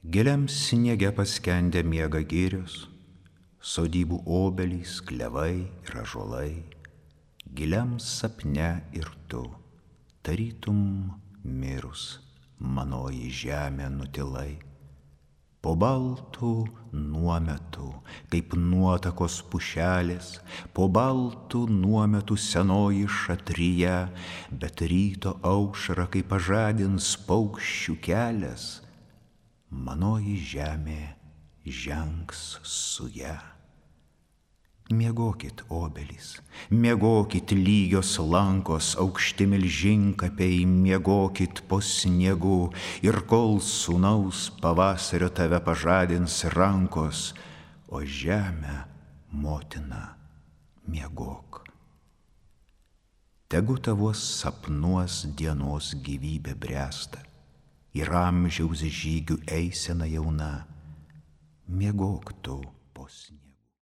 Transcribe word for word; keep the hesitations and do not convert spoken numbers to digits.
Giliam sniege paskendę miega girios, sodybų obelys, klevai ir ąžuolai. Giliam sapne ir tu, tarytum mirus, manoji žemė nutilai. Po baltų nuometų, kaip nuotakos pušelės, po baltų nuometų senoji šatryje, bet ryto aušra, kai pažadins paukščių kelias, manoji žemė žengs su ja. Miegokit obelys, miegokit lygios lankos, aukšti milžinkapiai, miegokit po sniegu, ir kol sūnaus pavasario tave pažadins rankos, o žemę, motina, miegok. Tegu tavos sapnuos dienos gyvybė bręsta, ir amžiaus žygių eisena jauna, miegok tu po sniegu.